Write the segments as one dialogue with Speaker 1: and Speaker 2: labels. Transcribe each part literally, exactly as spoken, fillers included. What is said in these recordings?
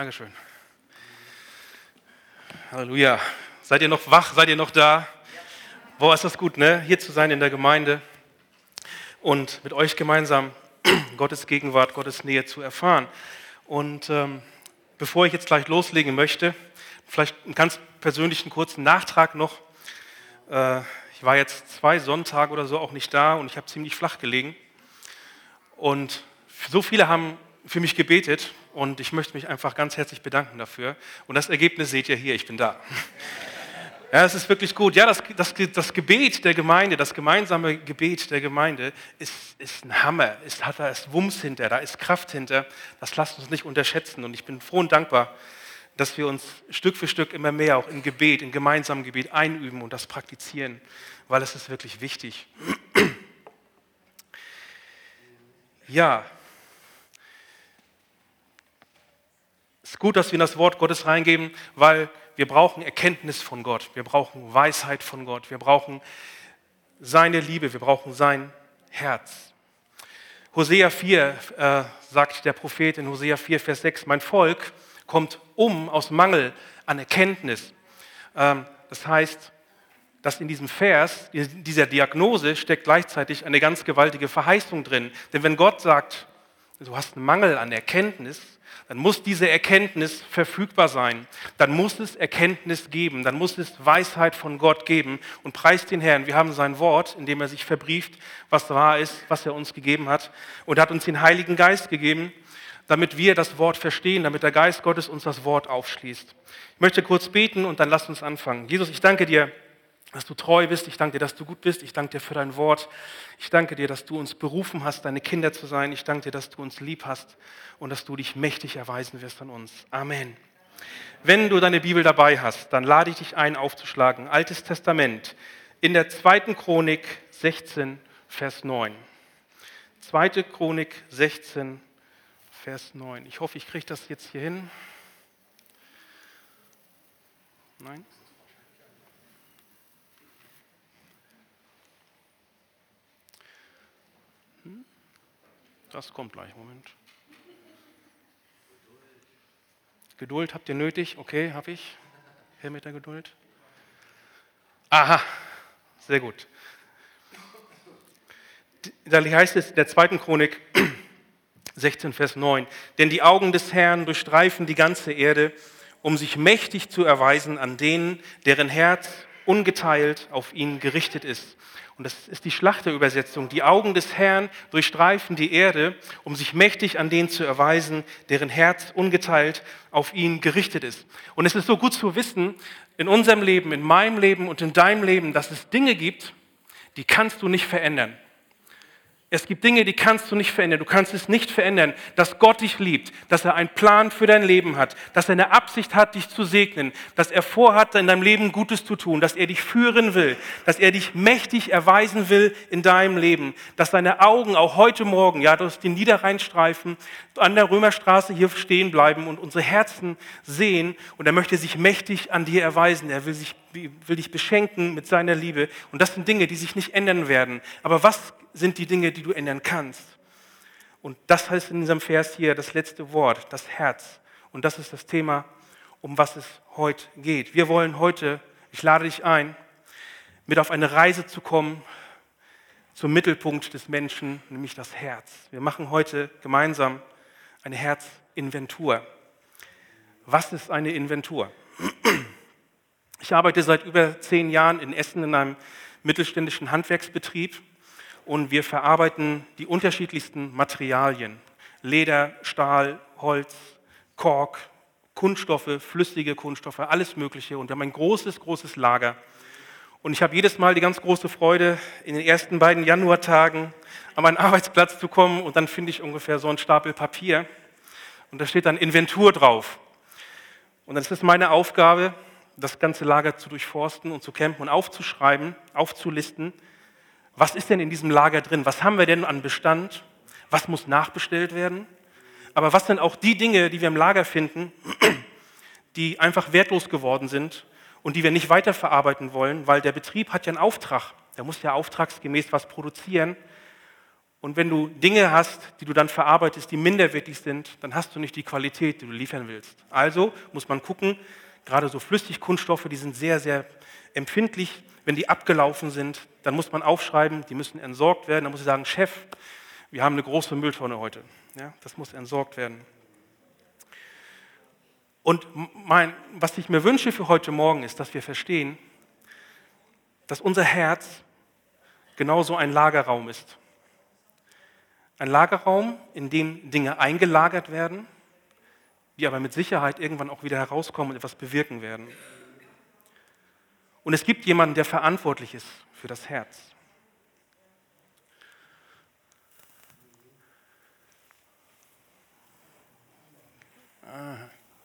Speaker 1: Dankeschön. Halleluja. Seid ihr noch wach? Seid ihr noch da? Boah, ist das gut, ne? Hier zu sein in der Gemeinde und mit euch gemeinsam Gottes Gegenwart, Gottes Nähe zu erfahren. Und ähm, bevor ich jetzt gleich loslegen möchte, vielleicht einen ganz persönlichen kurzen Nachtrag noch. Äh, ich war jetzt zwei Sonntage oder so auch nicht da und ich habe ziemlich flach gelegen. Und so viele haben für mich gebetet und ich möchte mich einfach ganz herzlich bedanken dafür. Und das Ergebnis seht ihr hier, ich bin da. Ja, es ist wirklich gut. Ja, das, das, das Gebet der Gemeinde, das gemeinsame Gebet der Gemeinde ist, ist ein Hammer. Es hat da ist Wumms hinter, da ist Kraft hinter. Das lasst uns nicht unterschätzen. Und ich bin froh und dankbar, dass wir uns Stück für Stück immer mehr auch in Gebet, in gemeinsamem Gebet einüben und das praktizieren, weil es ist wirklich wichtig. Ja, es ist gut, dass wir in das Wort Gottes reingeben, weil wir brauchen Erkenntnis von Gott, wir brauchen Weisheit von Gott, wir brauchen seine Liebe, wir brauchen sein Herz. Hosea vier äh, sagt der Prophet in Hosea vier, Vers sechs, mein Volk kommt um aus Mangel an Erkenntnis. Ähm, das heißt, dass in diesem Vers, in dieser Diagnose steckt gleichzeitig eine ganz gewaltige Verheißung drin. Denn wenn Gott sagt, du hast einen Mangel an Erkenntnis, dann muss diese Erkenntnis verfügbar sein. Dann muss es Erkenntnis geben. Dann muss es Weisheit von Gott geben. Und preist den Herrn. Wir haben sein Wort, in dem er sich verbrieft, was wahr ist, was er uns gegeben hat. Und er hat uns den Heiligen Geist gegeben, damit wir das Wort verstehen, damit der Geist Gottes uns das Wort aufschließt. Ich möchte kurz beten und dann lasst uns anfangen. Jesus, ich danke dir, dass du treu bist. Ich danke dir, dass du gut bist. Ich danke dir für dein Wort. Ich danke dir, dass du uns berufen hast, deine Kinder zu sein. Ich danke dir, dass du uns lieb hast und dass du dich mächtig erweisen wirst an uns. Amen. Wenn du deine Bibel dabei hast, dann lade ich dich ein, aufzuschlagen. Altes Testament in der zweiten Chronik sechzehn, Vers neun. zweite Chronik sechzehn, Vers neun. Ich hoffe, ich kriege das jetzt hier hin. Nein? Das kommt gleich, Moment. Geduld habt ihr nötig? Okay, habe ich. Her mit der Geduld. Aha, sehr gut. Da heißt es in der zweiten Chronik sechzehn, Vers neun. Denn die Augen des Herrn durchstreifen die ganze Erde, um sich mächtig zu erweisen an denen, deren Herz ungeteilt auf ihn gerichtet ist. Und das ist die Schlachterübersetzung. Die Augen des Herrn durchstreifen die Erde, um sich mächtig an denen zu erweisen, deren Herz ungeteilt auf ihn gerichtet ist. Und es ist so gut zu wissen, in unserem Leben, in meinem Leben und in deinem Leben, dass es Dinge gibt, die kannst du nicht verändern. Es gibt Dinge, die kannst du nicht verändern. Du kannst es nicht verändern, dass Gott dich liebt, dass er einen Plan für dein Leben hat, dass er eine Absicht hat, dich zu segnen, dass er vorhat, in deinem Leben Gutes zu tun, dass er dich führen will, dass er dich mächtig erweisen will in deinem Leben, dass deine Augen auch heute Morgen, ja, durch den Niederrheinstreifen an der Römerstraße hier stehen bleiben und unsere Herzen sehen und er möchte sich mächtig an dir erweisen. Er will, sich, will dich beschenken mit seiner Liebe und das sind Dinge, die sich nicht ändern werden. Aber was sind die Dinge, die du ändern kannst? Und das heißt in diesem Vers hier das letzte Wort, das Herz. Und das ist das Thema, um was es heute geht. Wir wollen heute, ich lade dich ein, mit auf eine Reise zu kommen zum Mittelpunkt des Menschen, nämlich das Herz. Wir machen heute gemeinsam eine Herzinventur. Was ist eine Inventur? Ich arbeite seit über zehn Jahren in Essen in einem mittelständischen Handwerksbetrieb. Und wir verarbeiten die unterschiedlichsten Materialien. Leder, Stahl, Holz, Kork, Kunststoffe, flüssige Kunststoffe, alles Mögliche. Und wir haben ein großes, großes Lager. Und ich habe jedes Mal die ganz große Freude, in den ersten beiden Januartagen an meinen Arbeitsplatz zu kommen. Und dann finde ich ungefähr so einen Stapel Papier. Und da steht dann Inventur drauf. Und dann ist es meine Aufgabe, das ganze Lager zu durchforsten und zu campen und aufzuschreiben, aufzulisten. Was ist denn in diesem Lager drin? Was haben wir denn an Bestand? Was muss nachbestellt werden? Aber was sind auch die Dinge, die wir im Lager finden, die einfach wertlos geworden sind und die wir nicht weiterverarbeiten wollen, weil der Betrieb hat ja einen Auftrag. Der muss ja auftragsgemäß was produzieren. Und wenn du Dinge hast, die du dann verarbeitest, die minderwertig sind, dann hast du nicht die Qualität, die du liefern willst. Also muss man gucken, gerade so Flüssigkunststoffe, die sind sehr, sehr empfindlich. Wenn die abgelaufen sind, dann muss man aufschreiben, die müssen entsorgt werden. Dann muss ich sagen, Chef, wir haben eine große Mülltonne heute. Ja, das muss entsorgt werden. Und mein, was ich mir wünsche für heute Morgen ist, dass wir verstehen, dass unser Herz genauso ein Lagerraum ist. Ein Lagerraum, in dem Dinge eingelagert werden, die aber mit Sicherheit irgendwann auch wieder herauskommen und etwas bewirken werden. Und es gibt jemanden, der verantwortlich ist für das Herz. Ah.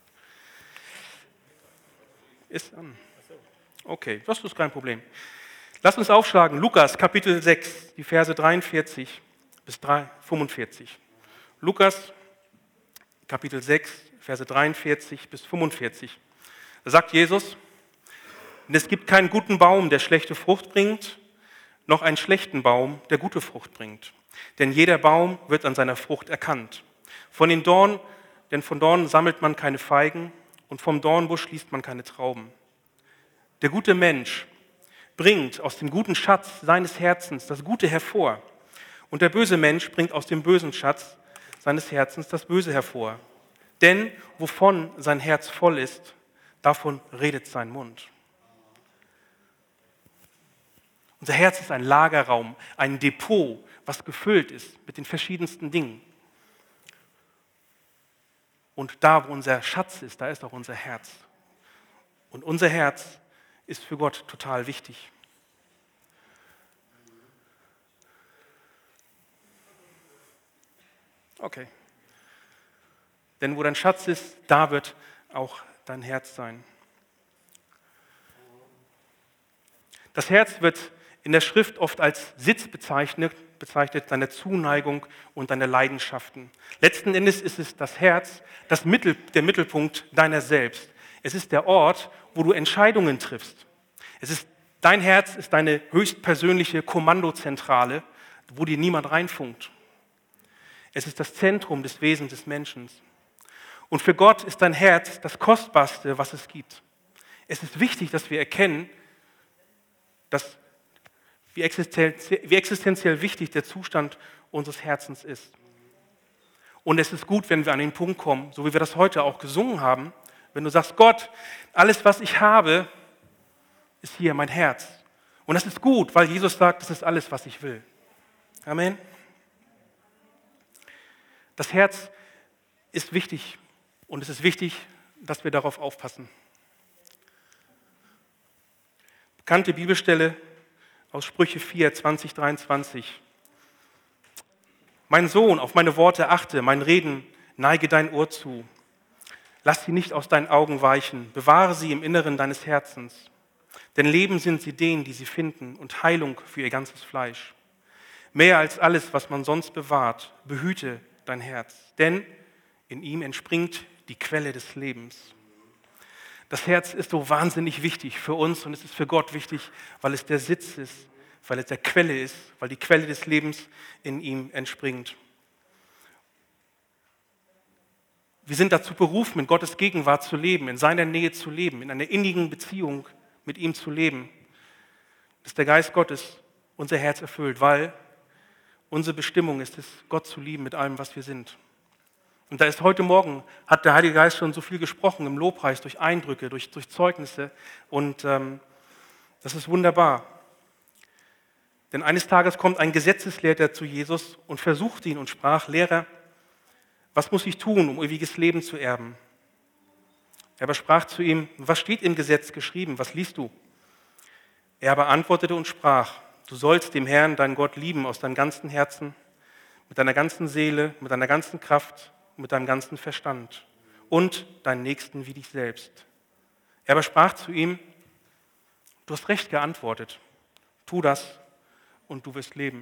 Speaker 1: Ist an. Okay, das ist kein Problem. Lass uns aufschlagen, Lukas Kapitel sechs, die Verse dreiundvierzig bis fünfundvierzig. Lukas Kapitel sechs, Verse dreiundvierzig bis fünfundvierzig. Da sagt Jesus, denn es gibt keinen guten Baum, der schlechte Frucht bringt, noch einen schlechten Baum, der gute Frucht bringt. Denn jeder Baum wird an seiner Frucht erkannt. Von den Dornen, denn von Dornen sammelt man keine Feigen und vom Dornbusch schließt man keine Trauben. Der gute Mensch bringt aus dem guten Schatz seines Herzens das Gute hervor. Und der böse Mensch bringt aus dem bösen Schatz seines Herzens das Böse hervor. Denn wovon sein Herz voll ist, davon redet sein Mund. Unser Herz ist ein Lagerraum, ein Depot, was gefüllt ist mit den verschiedensten Dingen. Und da, wo unser Schatz ist, da ist auch unser Herz. Und unser Herz ist für Gott total wichtig. Okay. Denn wo dein Schatz ist, da wird auch dein Herz sein. Das Herz wird in der Schrift oft als Sitz bezeichnet, bezeichnet deiner Zuneigung und deiner Leidenschaften. Letzten Endes ist es das Herz, das Mittel, der Mittelpunkt deiner selbst. Es ist der Ort, wo du Entscheidungen triffst. Es ist, dein Herz ist deine höchstpersönliche Kommandozentrale, wo dir niemand reinfunkt. Es ist das Zentrum des Wesens des Menschen. Und für Gott ist dein Herz das Kostbarste, was es gibt. Es ist wichtig, dass wir erkennen, dass wie existenziell, wie existenziell wichtig der Zustand unseres Herzens ist. Und es ist gut, wenn wir an den Punkt kommen, so wie wir das heute auch gesungen haben, wenn du sagst, Gott, alles, was ich habe, ist hier mein Herz. Und das ist gut, weil Jesus sagt, das ist alles, was ich will. Amen. Das Herz ist wichtig und es ist wichtig, dass wir darauf aufpassen. Bekannte Bibelstelle aus Sprüche vier, zwanzig, dreiundzwanzig. Mein Sohn, auf meine Worte achte, mein Reden, neige dein Ohr zu. Lass sie nicht aus deinen Augen weichen, bewahre sie im Inneren deines Herzens. Denn Leben sind sie denen, die sie finden, und Heilung für ihr ganzes Fleisch. Mehr als alles, was man sonst bewahrt, behüte dein Herz, denn in ihm entspringt die Quelle des Lebens. Das Herz ist so wahnsinnig wichtig für uns und es ist für Gott wichtig, weil es der Sitz ist, weil es der Quelle ist, weil die Quelle des Lebens in ihm entspringt. Wir sind dazu berufen, in Gottes Gegenwart zu leben, in seiner Nähe zu leben, in einer innigen Beziehung mit ihm zu leben. Dass der Geist Gottes unser Herz erfüllt, weil unsere Bestimmung ist es, Gott zu lieben mit allem, was wir sind. Und da ist heute Morgen, hat der Heilige Geist schon so viel gesprochen im Lobpreis, durch Eindrücke, durch, durch Zeugnisse. Und ähm, das ist wunderbar. Denn eines Tages kommt ein Gesetzeslehrer zu Jesus und versuchte ihn und sprach, Lehrer, was muss ich tun, um ewiges Leben zu erben? Er aber sprach zu ihm, was steht im Gesetz geschrieben, was liest du? Er aber antwortete und sprach, du sollst dem Herrn, deinen Gott, lieben aus deinem ganzen Herzen, mit deiner ganzen Seele, mit deiner ganzen Kraft, mit deinem ganzen Verstand und deinen Nächsten wie dich selbst. Er aber sprach zu ihm, du hast recht geantwortet, tu das und du wirst leben.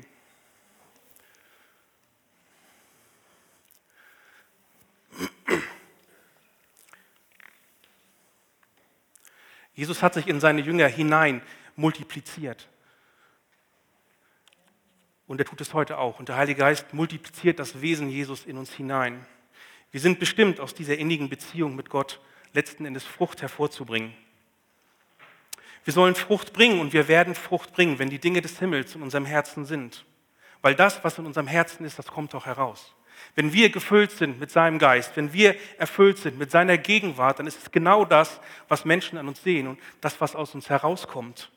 Speaker 1: Jesus hat sich in seine Jünger hinein multipliziert. Und er tut es heute auch. Und der Heilige Geist multipliziert das Wesen Jesus in uns hinein. Wir sind bestimmt, aus dieser innigen Beziehung mit Gott letzten Endes Frucht hervorzubringen. Wir sollen Frucht bringen und wir werden Frucht bringen, wenn die Dinge des Himmels in unserem Herzen sind. Weil das, was in unserem Herzen ist, das kommt auch heraus. Wenn wir gefüllt sind mit seinem Geist, wenn wir erfüllt sind mit seiner Gegenwart, dann ist es genau das, was Menschen an uns sehen und das, was aus uns herauskommt.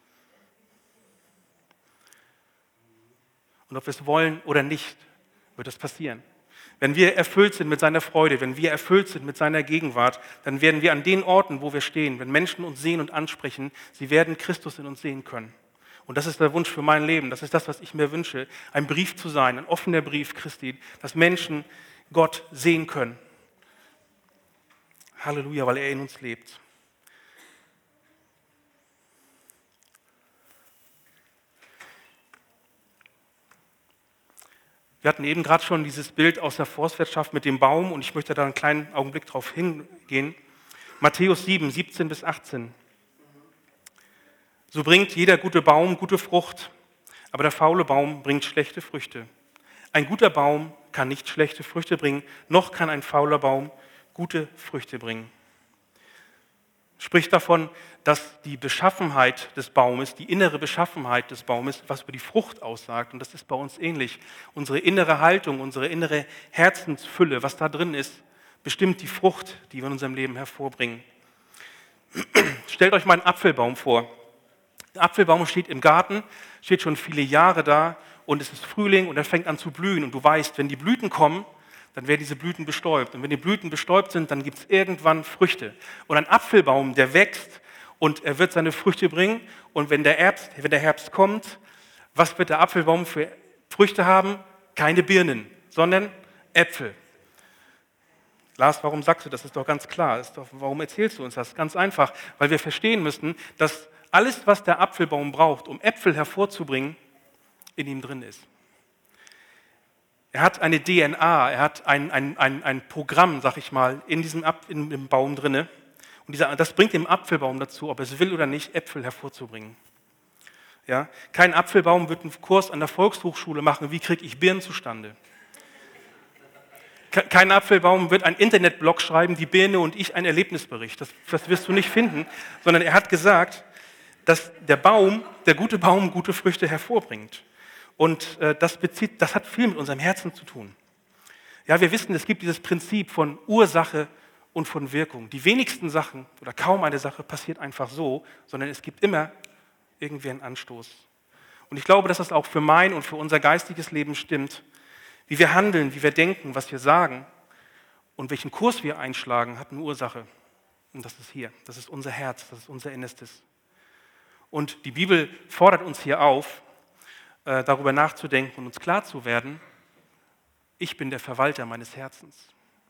Speaker 1: Und ob wir es wollen oder nicht, wird das passieren. Wenn wir erfüllt sind mit seiner Freude, wenn wir erfüllt sind mit seiner Gegenwart, dann werden wir an den Orten, wo wir stehen, wenn Menschen uns sehen und ansprechen, sie werden Christus in uns sehen können. Und das ist der Wunsch für mein Leben, das ist das, was ich mir wünsche, ein Brief zu sein, ein offener Brief Christi, dass Menschen Gott sehen können. Halleluja, weil er in uns lebt. Wir hatten eben gerade schon dieses Bild aus der Forstwirtschaft mit dem Baum und ich möchte da einen kleinen Augenblick drauf hingehen. Matthäus sieben, siebzehn bis achtzehn. So bringt jeder gute Baum gute Frucht, aber der faule Baum bringt schlechte Früchte. Ein guter Baum kann nicht schlechte Früchte bringen, noch kann ein fauler Baum gute Früchte bringen. Spricht davon, dass die Beschaffenheit des Baumes, die innere Beschaffenheit des Baumes, was über die Frucht aussagt. Und das ist bei uns ähnlich. Unsere innere Haltung, unsere innere Herzensfülle, was da drin ist, bestimmt die Frucht, die wir in unserem Leben hervorbringen. Stellt euch mal einen Apfelbaum vor. Der Apfelbaum steht im Garten, steht schon viele Jahre da und es ist Frühling und er fängt an zu blühen. Und du weißt, wenn die Blüten kommen, dann werden diese Blüten bestäubt. Und wenn die Blüten bestäubt sind, dann gibt es irgendwann Früchte. Und ein Apfelbaum, der wächst und er wird seine Früchte bringen. Und wenn der Herbst, wenn der Herbst kommt, was wird der Apfelbaum für Früchte haben? Keine Birnen, sondern Äpfel. Lars, warum sagst du das? Das ist doch ganz klar. Das ist doch, warum erzählst du uns das? Ganz einfach, weil wir verstehen müssen, dass alles, was der Apfelbaum braucht, um Äpfel hervorzubringen, in ihm drin ist. Er hat eine D N A, er hat ein, ein, ein, ein Programm, sag ich mal, in diesem Ap- in dem Baum drin. Und dieser, das bringt dem Apfelbaum dazu, ob er es will oder nicht, Äpfel hervorzubringen. Ja? Kein Apfelbaum wird einen Kurs an der Volkshochschule machen, wie kriege ich Birnen zustande. Kein Apfelbaum wird einen Internetblog schreiben, die Birne und ich, ein Erlebnisbericht. Das, das wirst du nicht finden, sondern er hat gesagt, dass der Baum, der gute Baum, gute Früchte hervorbringt. Und äh, das, bezieht, das hat viel mit unserem Herzen zu tun. Ja, wir wissen, es gibt dieses Prinzip von Ursache und von Wirkung. Die wenigsten Sachen oder kaum eine Sache passiert einfach so, sondern es gibt immer irgendwie einen Anstoß. Und ich glaube, dass das auch für mein und für unser geistiges Leben stimmt. Wie wir handeln, wie wir denken, was wir sagen und welchen Kurs wir einschlagen, hat eine Ursache. Und das ist hier, das ist unser Herz, das ist unser Innerstes. Und die Bibel fordert uns hier auf, darüber nachzudenken und uns klar zu werden, ich bin der Verwalter meines Herzens.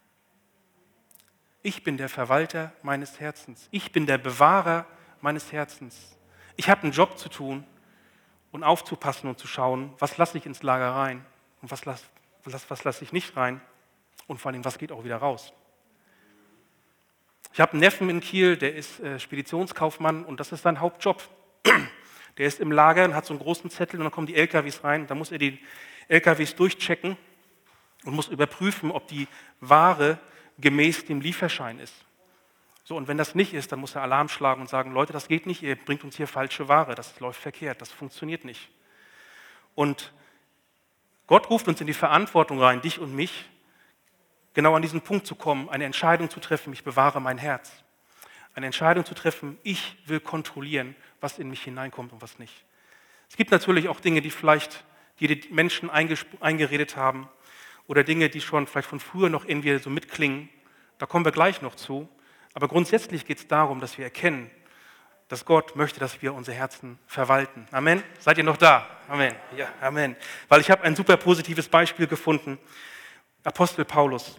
Speaker 1: Ich bin der Verwalter meines Herzens. Ich bin der Bewahrer meines Herzens. Ich habe einen Job zu tun und aufzupassen und zu schauen, was lasse ich ins Lager rein und was lasse was, was lasse ich nicht rein und vor allem, was geht auch wieder raus. Ich habe einen Neffen in Kiel, der ist äh, Speditionskaufmann und das ist sein Hauptjob. Der ist im Lager und hat so einen großen Zettel und dann kommen die L K Ws rein. Da muss er die L K Ws durchchecken und muss überprüfen, ob die Ware gemäß dem Lieferschein ist. So, und wenn das nicht ist, dann muss er Alarm schlagen und sagen, Leute, das geht nicht, ihr bringt uns hier falsche Ware, das läuft verkehrt, das funktioniert nicht. Und Gott ruft uns in die Verantwortung rein, dich und mich, genau an diesen Punkt zu kommen, eine Entscheidung zu treffen, ich bewahre mein Herz. Eine Entscheidung zu treffen, ich will kontrollieren, was in mich hineinkommt und was nicht. Es gibt natürlich auch Dinge, die vielleicht die, die Menschen eingeredet haben oder Dinge, die schon vielleicht von früher noch in wir so mitklingen. Da kommen wir gleich noch zu. Aber grundsätzlich geht es darum, dass wir erkennen, dass Gott möchte, dass wir unser Herzen verwalten. Amen. Seid ihr noch da? Amen. Ja, Amen. Weil ich habe ein super positives Beispiel gefunden. Apostel Paulus.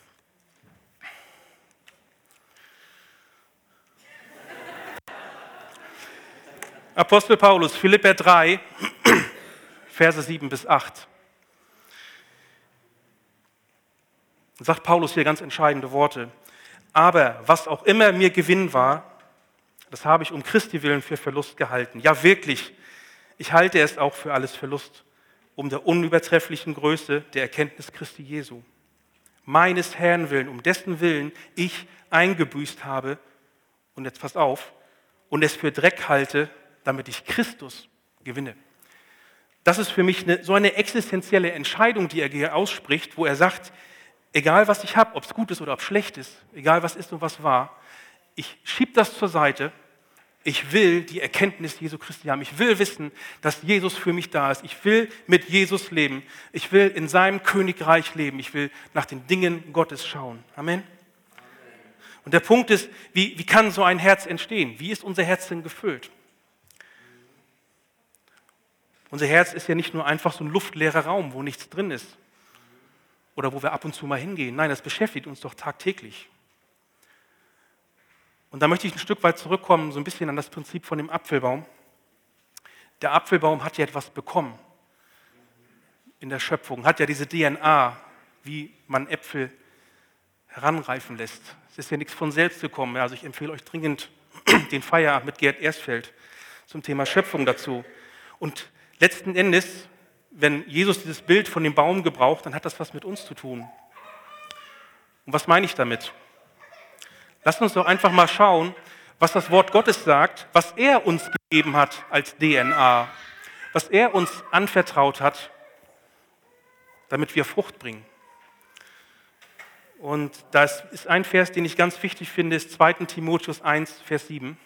Speaker 1: Apostel Paulus, Philipper drei, Verse sieben bis acht. Da sagt Paulus hier ganz entscheidende Worte. Aber was auch immer mir Gewinn war, das habe ich um Christi willen für Verlust gehalten. Ja, wirklich, ich halte es auch für alles Verlust, um der unübertrefflichen Größe der Erkenntnis Christi Jesu. Meines Herrn willen, um dessen Willen ich eingebüßt habe, und jetzt passt auf, und es für Dreck halte, damit ich Christus gewinne. Das ist für mich eine, so eine existenzielle Entscheidung, die er hier ausspricht, wo er sagt, egal was ich habe, ob es gut ist oder ob es schlecht ist, egal was ist und was war, ich schiebe das zur Seite. Ich will die Erkenntnis Jesu Christi haben. Ich will wissen, dass Jesus für mich da ist. Ich will mit Jesus leben. Ich will in seinem Königreich leben. Ich will nach den Dingen Gottes schauen. Amen. Und der Punkt ist, wie, wie kann so ein Herz entstehen? Wie ist unser Herz denn gefüllt? Unser Herz ist ja nicht nur einfach so ein luftleerer Raum, wo nichts drin ist. Oder wo wir ab und zu mal hingehen. Nein, das beschäftigt uns doch tagtäglich. Und da möchte ich ein Stück weit zurückkommen, so ein bisschen an das Prinzip von dem Apfelbaum. Der Apfelbaum hat ja etwas bekommen in der Schöpfung, hat ja diese D N A, wie man Äpfel heranreifen lässt. Es ist ja nichts von selbst gekommen. Also ich empfehle euch dringend den Feierabend mit Gerd Ersfeld zum Thema Schöpfung dazu. Und letzten Endes, wenn Jesus dieses Bild von dem Baum gebraucht, dann hat das was mit uns zu tun. Und was meine ich damit? Lasst uns doch einfach mal schauen, was das Wort Gottes sagt, was er uns gegeben hat als D N A, was er uns anvertraut hat, damit wir Frucht bringen. Und das ist ein Vers, den ich ganz wichtig finde, ist zweiter Timotheus eins, Vers sieben.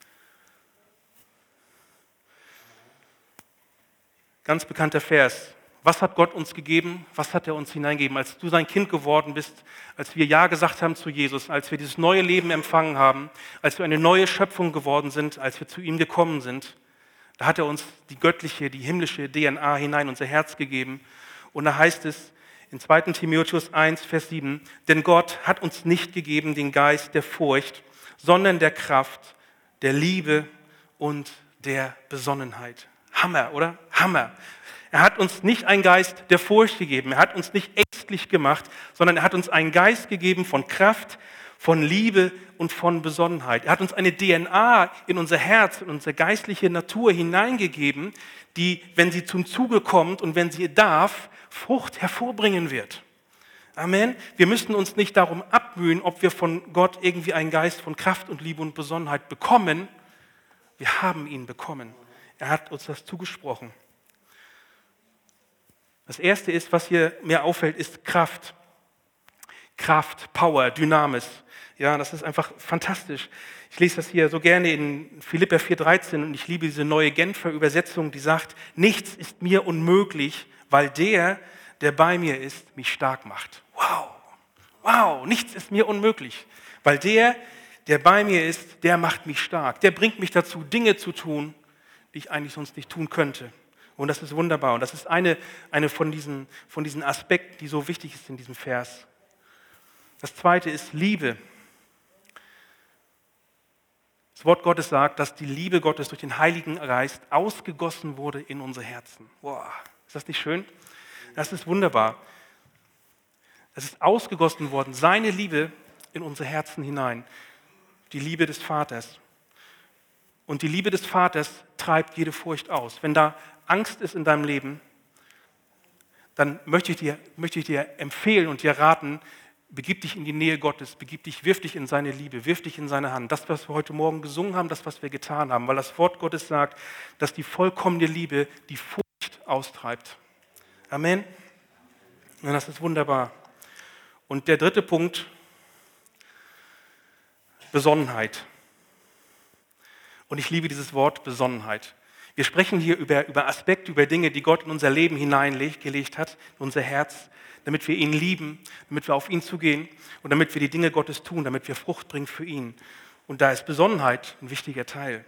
Speaker 1: Ganz bekannter Vers. Was hat Gott uns gegeben? Was hat er uns hineingegeben? Als du sein Kind geworden bist, als wir Ja gesagt haben zu Jesus, als wir dieses neue Leben empfangen haben, als wir eine neue Schöpfung geworden sind, als wir zu ihm gekommen sind, da hat er uns die göttliche, die himmlische D N A hinein, unser Herz gegeben. Und da heißt es in zweiter Timotheus eins, Vers sieben, denn Gott hat uns nicht gegeben den Geist der Furcht, sondern der Kraft, der Liebe und der Besonnenheit. Hammer, oder? Hammer. Er hat uns nicht einen Geist der Furcht gegeben, er hat uns nicht ängstlich gemacht, sondern er hat uns einen Geist gegeben von Kraft, von Liebe und von Besonnenheit. Er hat uns eine D N A in unser Herz, in unsere geistliche Natur hineingegeben, die, wenn sie zum Zuge kommt und wenn sie darf, Frucht hervorbringen wird. Amen. Wir müssen uns nicht darum abmühen, ob wir von Gott irgendwie einen Geist von Kraft und Liebe und Besonnenheit bekommen. Wir haben ihn bekommen. Er hat uns das zugesprochen. Das Erste ist, was hier mir auffällt, ist Kraft. Kraft, Power, Dynamis. Ja, das ist einfach fantastisch. Ich lese das hier so gerne in Philipper vier dreizehn und ich liebe diese neue Genfer Übersetzung, die sagt, nichts ist mir unmöglich, weil der, der bei mir ist, mich stark macht. Wow, wow, nichts ist mir unmöglich, weil der, der bei mir ist, der macht mich stark. Der bringt mich dazu, Dinge zu tun, die ich eigentlich sonst nicht tun könnte. Und das ist wunderbar. Und das ist eine, eine von, diesen, von diesen Aspekten, die so wichtig ist in diesem Vers. Das Zweite ist Liebe. Das Wort Gottes sagt, dass die Liebe Gottes durch den Heiligen Geist ausgegossen wurde in unsere Herzen. Boah, ist das nicht schön? Das ist wunderbar. Es ist ausgegossen worden, seine Liebe in unsere Herzen hinein. Die Liebe des Vaters. Und die Liebe des Vaters treibt jede Furcht aus. Wenn da Angst ist in deinem Leben, dann möchte ich dir, möchte ich dir empfehlen und dir raten, begib dich in die Nähe Gottes, begib dich, wirf dich in seine Liebe, wirf dich in seine Hand. Das, was wir heute Morgen gesungen haben, das, was wir getan haben, weil das Wort Gottes sagt, dass die vollkommene Liebe die Furcht austreibt. Amen. Und das ist wunderbar. Und der dritte Punkt, Besonnenheit. Und ich liebe dieses Wort Besonnenheit. Wir sprechen hier über, über Aspekte, über Dinge, die Gott in unser Leben hineingelegt hat, in unser Herz, damit wir ihn lieben, damit wir auf ihn zugehen und damit wir die Dinge Gottes tun, damit wir Frucht bringen für ihn. Und da ist Besonnenheit ein wichtiger Teil.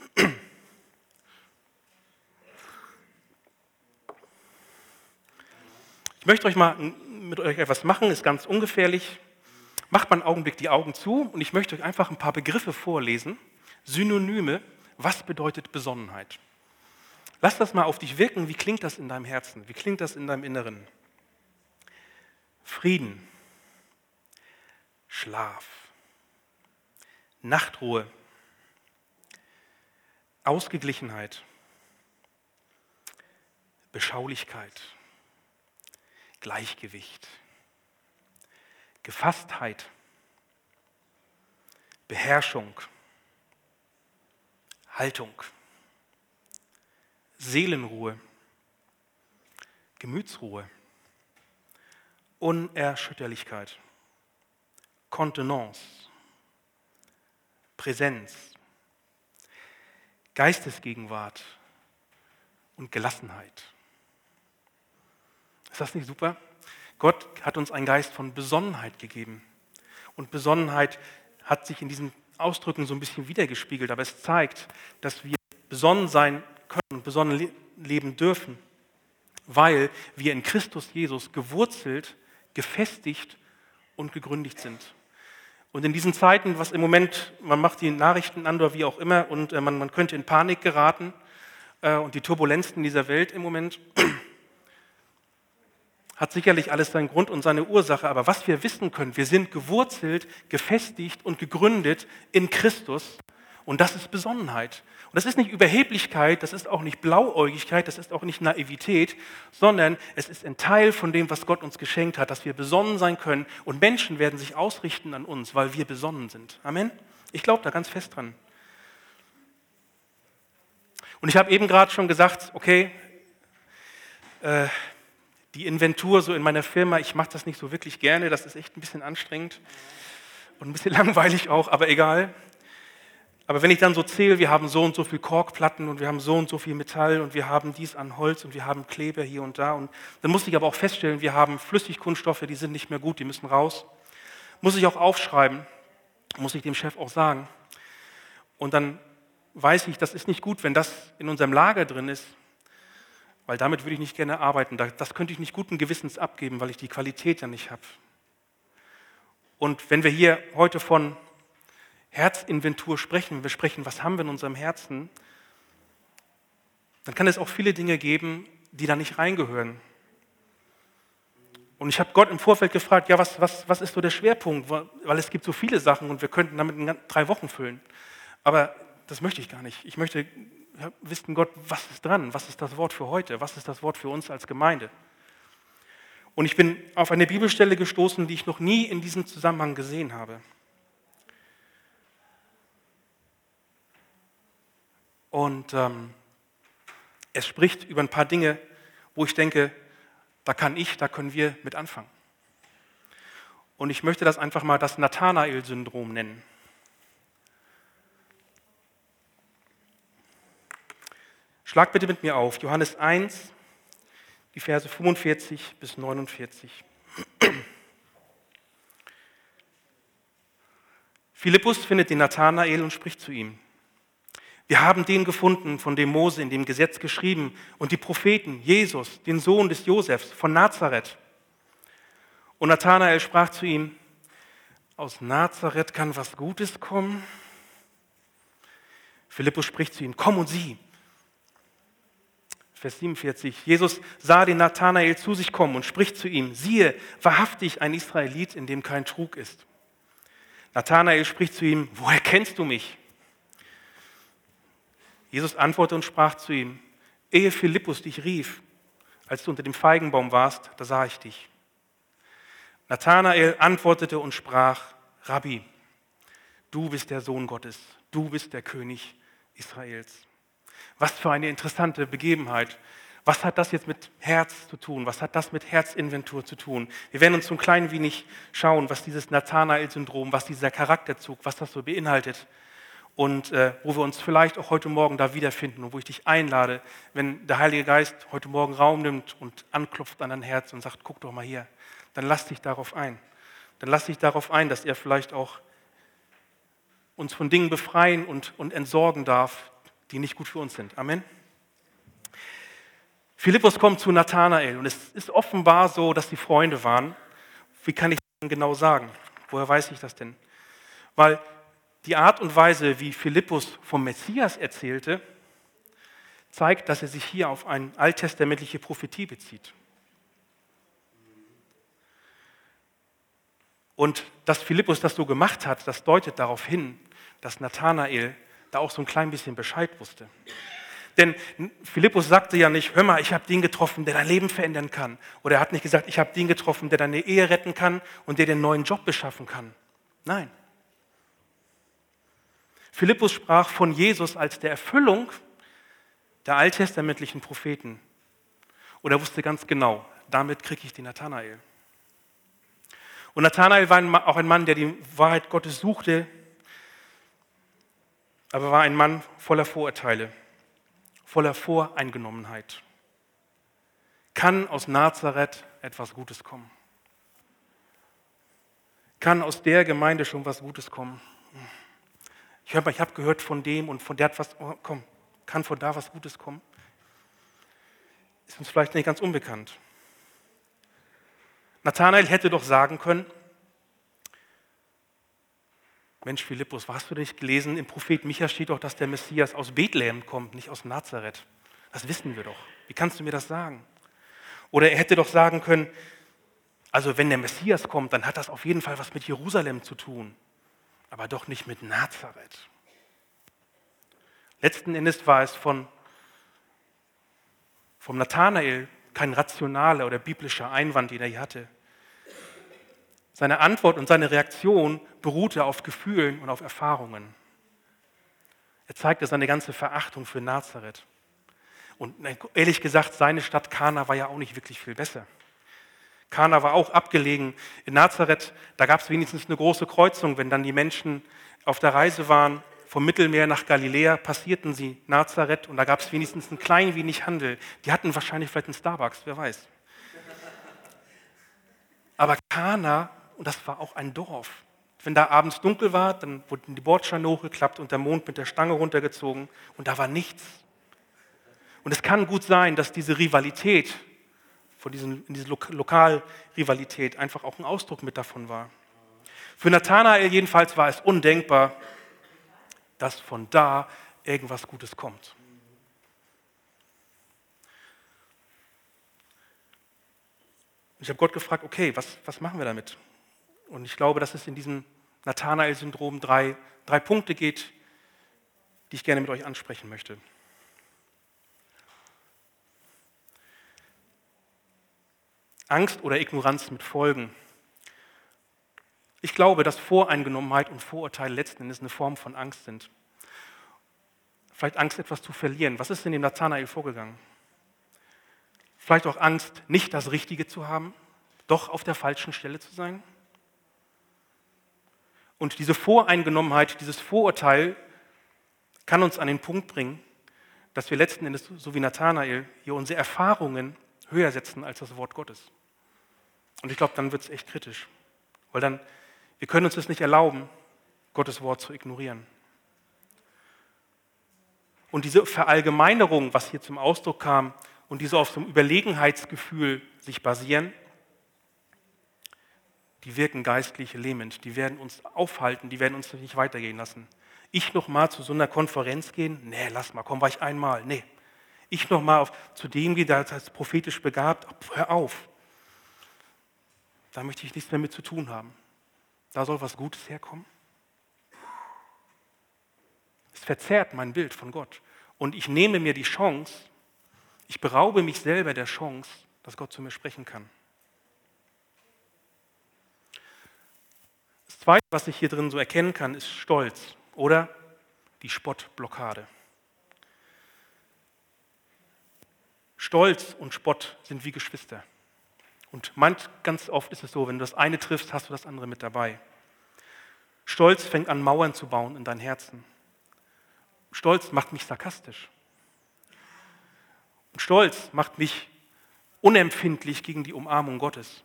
Speaker 1: Ich möchte euch mal mit euch etwas machen, ist ganz ungefährlich. Macht mal einen Augenblick die Augen zu und ich möchte euch einfach ein paar Begriffe vorlesen. Synonyme, was bedeutet Besonnenheit? Lass das mal auf dich wirken, wie klingt das in deinem Herzen, wie klingt das in deinem Inneren? Frieden, Schlaf, Nachtruhe, Ausgeglichenheit, Beschaulichkeit, Gleichgewicht, Gefasstheit, Beherrschung, Haltung, Seelenruhe, Gemütsruhe, Unerschütterlichkeit, Kontenance, Präsenz, Geistesgegenwart und Gelassenheit. Ist das nicht super? Gott hat uns einen Geist von Besonnenheit gegeben. Und Besonnenheit hat sich in diesen Ausdrücken so ein bisschen wiedergespiegelt, aber es zeigt, dass wir besonnen sein können und besonnen le- leben dürfen, weil wir in Christus Jesus gewurzelt, gefestigt und gegründet sind. Und in diesen Zeiten, was im Moment, man macht die Nachrichten an oder wie auch immer und äh, man, man könnte in Panik geraten äh, und die Turbulenzen dieser Welt im Moment, hat sicherlich alles seinen Grund und seine Ursache, aber was wir wissen können, wir sind gewurzelt, gefestigt und gegründet in Christus und das ist Besonnenheit. Und das ist nicht Überheblichkeit, das ist auch nicht Blauäugigkeit, das ist auch nicht Naivität, sondern es ist ein Teil von dem, was Gott uns geschenkt hat, dass wir besonnen sein können und Menschen werden sich ausrichten an uns, weil wir besonnen sind. Amen? Ich glaube da ganz fest dran. Und ich habe eben gerade schon gesagt, okay, äh, die Inventur so in meiner Firma, ich mache das nicht so wirklich gerne, das ist echt ein bisschen anstrengend und ein bisschen langweilig auch, aber egal. Aber wenn ich dann so zähle, wir haben so und so viel Korkplatten und wir haben so und so viel Metall und wir haben dies an Holz und wir haben Kleber hier und da und dann muss ich aber auch feststellen, wir haben Flüssigkunststoffe, die sind nicht mehr gut, die müssen raus. Muss ich auch aufschreiben, muss ich dem Chef auch sagen. Und dann weiß ich, das ist nicht gut, wenn das in unserem Lager drin ist, weil damit würde ich nicht gerne arbeiten. Das könnte ich nicht guten Gewissens abgeben, weil ich die Qualität ja nicht habe. Und wenn wir hier heute von Herzinventur sprechen, wir sprechen, was haben wir in unserem Herzen, dann kann es auch viele Dinge geben, die da nicht reingehören. Und ich habe Gott im Vorfeld gefragt, ja, was, was, was ist so der Schwerpunkt? Weil es gibt so viele Sachen und wir könnten damit drei Wochen füllen. Aber das möchte ich gar nicht. Ich möchte wissen, Gott, was ist dran? Was ist das Wort für heute? Was ist das Wort für uns als Gemeinde? Und ich bin auf eine Bibelstelle gestoßen, die ich noch nie in diesem Zusammenhang gesehen habe. Und ähm, es spricht über ein paar Dinge, wo ich denke, da kann ich, da können wir mit anfangen. Und ich möchte das einfach mal das Nathanael-Syndrom nennen. Schlag bitte mit mir auf, Johannes eins, die Verse fünfundvierzig bis neunundvierzig. Philippus findet den Nathanael und spricht zu ihm. Wir haben den gefunden, von dem Mose in dem Gesetz geschrieben und die Propheten, Jesus, den Sohn des Josefs von Nazareth. Und Nathanael sprach zu ihm, aus Nazareth kann was Gutes kommen? Philippus spricht zu ihm, komm und sieh. Vers siebenundvierzig, Jesus sah den Nathanael zu sich kommen und spricht zu ihm, siehe, wahrhaftig ein Israelit, in dem kein Trug ist. Nathanael spricht zu ihm, woher kennst du mich? Jesus antwortete und sprach zu ihm, ehe Philippus dich rief, als du unter dem Feigenbaum warst, da sah ich dich. Nathanael antwortete und sprach, Rabbi, du bist der Sohn Gottes, du bist der König Israels. Was für eine interessante Begebenheit. Was hat das jetzt mit Herz zu tun? Was hat das mit Herzinventur zu tun? Wir werden uns so ein klein wenig schauen, was dieses Nathanael-Syndrom, was dieser Charakterzug, was das so beinhaltet. Und äh, wo wir uns vielleicht auch heute Morgen da wiederfinden und wo ich dich einlade, wenn der Heilige Geist heute Morgen Raum nimmt und anklopft an dein Herz und sagt, guck doch mal hier, dann lass dich darauf ein. Dann lass dich darauf ein, dass er vielleicht auch uns von Dingen befreien und, und entsorgen darf, die nicht gut für uns sind. Amen. Philippus kommt zu Nathanael und es ist offenbar so, dass die Freunde waren. Wie kann ich das denn genau sagen? Woher weiß ich das denn? Weil die Art und Weise, wie Philippus vom Messias erzählte, zeigt, dass er sich hier auf eine alttestamentliche Prophetie bezieht. Und dass Philippus das so gemacht hat, das deutet darauf hin, dass Nathanael da auch so ein klein bisschen Bescheid wusste. Denn Philippus sagte ja nicht, hör mal, ich habe den getroffen, der dein Leben verändern kann. Oder er hat nicht gesagt, ich habe den getroffen, der deine Ehe retten kann und der dir einen neuen Job beschaffen kann. Nein. Philippus sprach von Jesus als der Erfüllung der alttestamentlichen Propheten. Und er wusste ganz genau, damit kriege ich den Nathanael. Und Nathanael war auch ein Mann, der die Wahrheit Gottes suchte, aber war ein Mann voller Vorurteile, voller Voreingenommenheit. Kann aus Nazareth etwas Gutes kommen? Kann aus der Gemeinde schon was Gutes kommen? Ich habe ich hab gehört von dem und von der hat was, oh, komm, kann von da was Gutes kommen? Ist uns vielleicht nicht ganz unbekannt. Nathanael hätte doch sagen können, Mensch Philippus, hast du nicht gelesen, im Prophet Micha steht doch, dass der Messias aus Bethlehem kommt, nicht aus Nazareth. Das wissen wir doch. Wie kannst du mir das sagen? Oder er hätte doch sagen können, also wenn der Messias kommt, dann hat das auf jeden Fall was mit Jerusalem zu tun, aber doch nicht mit Nazareth. Letzten Endes war es von, vom Nathanael kein rationaler oder biblischer Einwand, den er hier hatte. Seine Antwort und seine Reaktion beruhte auf Gefühlen und auf Erfahrungen. Er zeigte seine ganze Verachtung für Nazareth. Und ehrlich gesagt, seine Stadt Kana war ja auch nicht wirklich viel besser. Kana war auch abgelegen. In Nazareth, da gab es wenigstens eine große Kreuzung. Wenn dann die Menschen auf der Reise waren, vom Mittelmeer nach Galiläa, passierten sie Nazareth und da gab es wenigstens ein klein wenig Handel. Die hatten wahrscheinlich vielleicht einen Starbucks, wer weiß. Aber Kana, und das war auch ein Dorf. Wenn da abends dunkel war, dann wurden die Bordsteine hochgeklappt und der Mond mit der Stange runtergezogen und da war nichts. Und es kann gut sein, dass diese Rivalität, von diesen, diese Lok- Lokalrivalität einfach auch ein Ausdruck mit davon war. Für Nathanael jedenfalls war es undenkbar, dass von da irgendwas Gutes kommt. Ich habe Gott gefragt, okay, was, was machen wir damit? Und ich glaube, dass es in diesem Nathanael-Syndrom drei, drei Punkte geht, die ich gerne mit euch ansprechen möchte. Angst oder Ignoranz mit Folgen. Ich glaube, dass Voreingenommenheit und Vorurteile letzten Endes eine Form von Angst sind. Vielleicht Angst, etwas zu verlieren. Was ist in dem Nathanael vorgegangen? Vielleicht auch Angst, nicht das Richtige zu haben, doch auf der falschen Stelle zu sein. Und diese Voreingenommenheit, dieses Vorurteil kann uns an den Punkt bringen, dass wir letzten Endes, so wie Nathanael, hier unsere Erfahrungen höher setzen als das Wort Gottes. Und ich glaube, dann wird es echt kritisch. Weil dann, wir können uns das nicht erlauben, Gottes Wort zu ignorieren. Und diese Verallgemeinerung, was hier zum Ausdruck kam, und diese auf so einem Überlegenheitsgefühl sich basieren, die wirken geistlich lähmend, die werden uns aufhalten, die werden uns nicht weitergehen lassen. Ich noch mal zu so einer Konferenz gehen? Nee, lass mal, komm, war ich einmal. Nee. Ich noch mal auf, zu dem gehen, der ist prophetisch begabt, hör auf. Da möchte ich nichts mehr mit zu tun haben. Da soll was Gutes herkommen. Es verzerrt mein Bild von Gott. Und ich nehme mir die Chance, ich beraube mich selber der Chance, dass Gott zu mir sprechen kann. Das Zweite, was ich hier drin so erkennen kann, ist Stolz oder die Spottblockade. Stolz und Spott sind wie Geschwister. Und manch, ganz oft ist es so, wenn du das eine triffst, hast du das andere mit dabei. Stolz fängt an, Mauern zu bauen in dein Herzen. Stolz macht mich sarkastisch. Und Stolz macht mich unempfindlich gegen die Umarmung Gottes.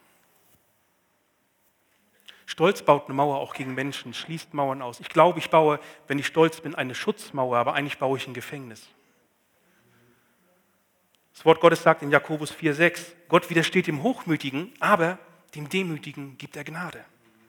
Speaker 1: Stolz baut eine Mauer auch gegen Menschen, schließt Mauern aus. Ich glaube, ich baue, wenn ich stolz bin, eine Schutzmauer, aber eigentlich baue ich ein Gefängnis. Das Wort Gottes sagt in Jakobus vier sechs, Gott widersteht dem Hochmütigen, aber dem Demütigen gibt er Gnade.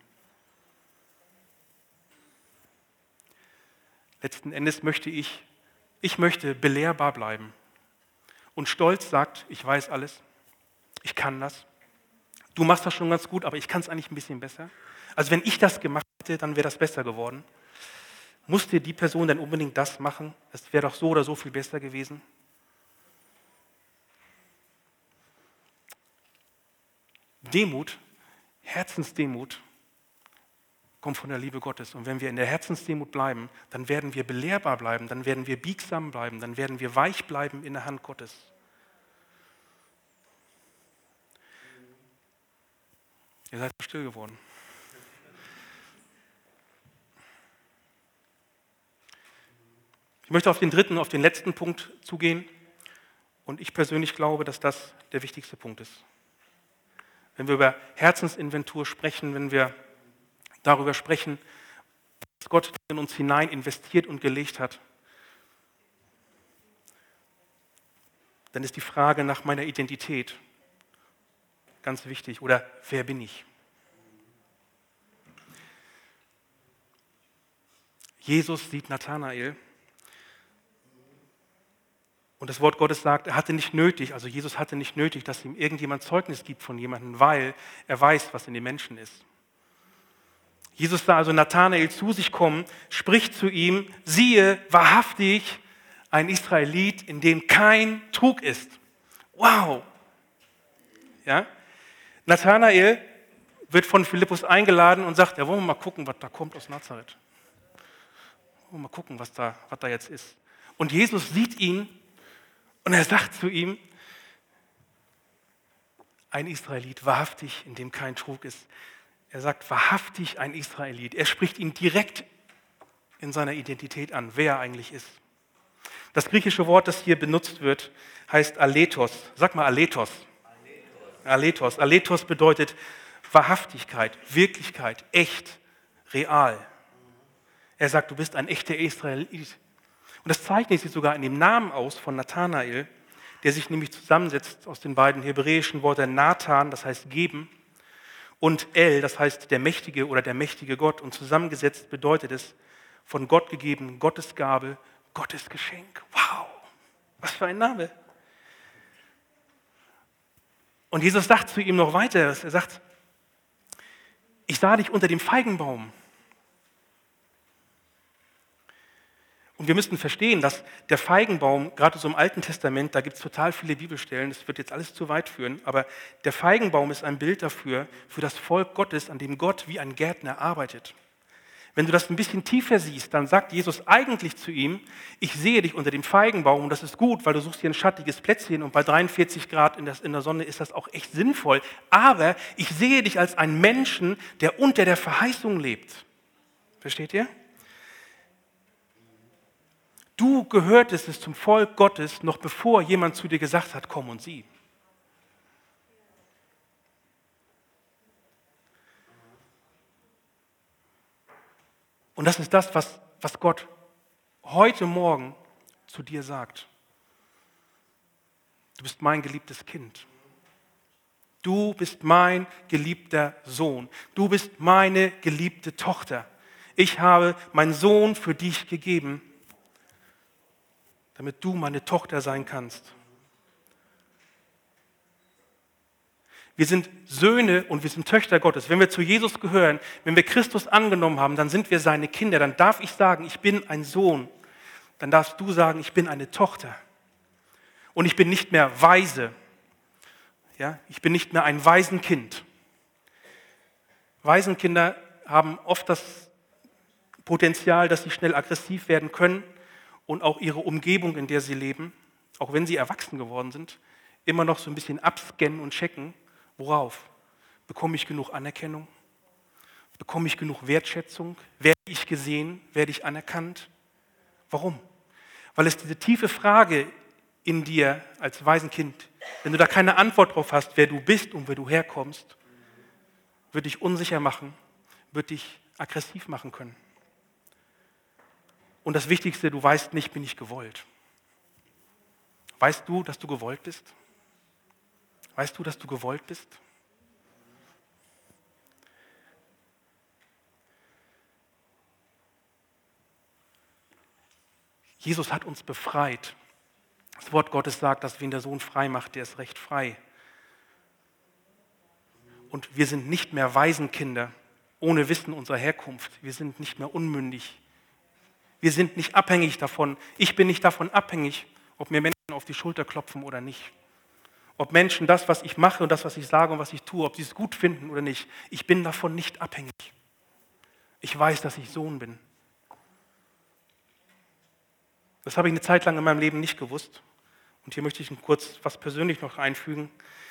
Speaker 1: Letzten Endes möchte ich, ich möchte belehrbar bleiben. Und Stolz sagt, ich weiß alles, ich kann das. Du machst das schon ganz gut, aber ich kann es eigentlich ein bisschen besser. Also wenn ich das gemacht hätte, dann wäre das besser geworden. Musste die Person denn unbedingt das machen? Es wäre doch so oder so viel besser gewesen. Demut, Herzensdemut, kommt von der Liebe Gottes. Und wenn wir in der Herzensdemut bleiben, dann werden wir belehrbar bleiben, dann werden wir biegsam bleiben, dann werden wir weich bleiben in der Hand Gottes. Ihr seid still geworden. Ich möchte auf den dritten, auf den letzten Punkt zugehen. Und ich persönlich glaube, dass das der wichtigste Punkt ist. Wenn wir über Herzensinventur sprechen, wenn wir darüber sprechen, was Gott in uns hinein investiert und gelegt hat, dann ist die Frage nach meiner Identität ganz wichtig. Oder wer bin ich? Jesus sieht Nathanael und das Wort Gottes sagt, er hatte nicht nötig, also Jesus hatte nicht nötig, dass ihm irgendjemand Zeugnis gibt von jemandem, weil er weiß, was in den Menschen ist. Jesus sah also Nathanael zu sich kommen, spricht zu ihm, siehe, wahrhaftig ein Israelit, in dem kein Trug ist. Wow! Ja? Nathanael wird von Philippus eingeladen und sagt, ja, wollen wir mal gucken, was da kommt aus Nazareth. Wollen wir mal gucken, was da, was da jetzt ist. Und Jesus sieht ihn und er sagt zu ihm, ein Israelit, wahrhaftig, in dem kein Trug ist. Er sagt, wahrhaftig ein Israelit. Er spricht ihn direkt in seiner Identität an, wer er eigentlich ist. Das griechische Wort, das hier benutzt wird, heißt Aletos. Sag mal Aletos. Aletos. Aletos bedeutet Wahrhaftigkeit, Wirklichkeit, echt, real. Er sagt, du bist ein echter Israelit. Und das zeichnet sich sogar in dem Namen aus von Nathanael, der sich nämlich zusammensetzt aus den beiden hebräischen Worten Nathan, das heißt geben, und El, das heißt der Mächtige oder der mächtige Gott. Und zusammengesetzt bedeutet es, von Gott gegeben, Gottes Gabe, Gottes Geschenk. Wow, was für ein Name. Und Jesus sagt zu ihm noch weiter, er sagt, ich sah dich unter dem Feigenbaum. Und wir müssten verstehen, dass der Feigenbaum, gerade so im Alten Testament, da gibt es total viele Bibelstellen, das wird jetzt alles zu weit führen, aber der Feigenbaum ist ein Bild dafür, für das Volk Gottes, an dem Gott wie ein Gärtner arbeitet. Wenn du das ein bisschen tiefer siehst, dann sagt Jesus eigentlich zu ihm, ich sehe dich unter dem Feigenbaum und das ist gut, weil du suchst hier ein schattiges Plätzchen und bei dreiundvierzig Grad in der Sonne ist das auch echt sinnvoll. Aber ich sehe dich als einen Menschen, der unter der Verheißung lebt. Versteht ihr? Du gehörtest es zum Volk Gottes, noch bevor jemand zu dir gesagt hat, komm und sieh. Und das ist das, was, was Gott heute Morgen zu dir sagt. Du bist mein geliebtes Kind. Du bist mein geliebter Sohn. Du bist meine geliebte Tochter. Ich habe meinen Sohn für dich gegeben, damit du meine Tochter sein kannst. Wir sind Söhne und wir sind Töchter Gottes. Wenn wir zu Jesus gehören, wenn wir Christus angenommen haben, dann sind wir seine Kinder. Dann darf ich sagen, ich bin ein Sohn. Dann darfst du sagen, ich bin eine Tochter. Und ich bin nicht mehr weise. Ja, ich bin nicht mehr ein Waisenkind. Waisenkinder haben oft das Potenzial, dass sie schnell aggressiv werden können und auch ihre Umgebung, in der sie leben, auch wenn sie erwachsen geworden sind, immer noch so ein bisschen abscannen und checken, worauf? Bekomme ich genug Anerkennung? Bekomme ich genug Wertschätzung? Werde ich gesehen? Werde ich anerkannt? Warum? Weil es diese tiefe Frage in dir als Waisenkind, wenn du da keine Antwort drauf hast, wer du bist und wer du herkommst, wird dich unsicher machen, wird dich aggressiv machen können. Und das Wichtigste, du weißt nicht, bin ich gewollt. Weißt du, dass du gewollt bist? Weißt du, dass du gewollt bist? Jesus hat uns befreit. Das Wort Gottes sagt, dass wen der Sohn frei macht, der ist recht frei. Und wir sind nicht mehr Waisenkinder ohne Wissen unserer Herkunft. Wir sind nicht mehr unmündig. Wir sind nicht abhängig davon. Ich bin nicht davon abhängig, ob mir Menschen auf die Schulter klopfen oder nicht. Ob Menschen das, was ich mache und das, was ich sage und was ich tue, ob sie es gut finden oder nicht. Ich bin davon nicht abhängig. Ich weiß, dass ich Sohn bin. Das habe ich eine Zeit lang in meinem Leben nicht gewusst. Und hier möchte ich kurz was persönlich noch einfügen.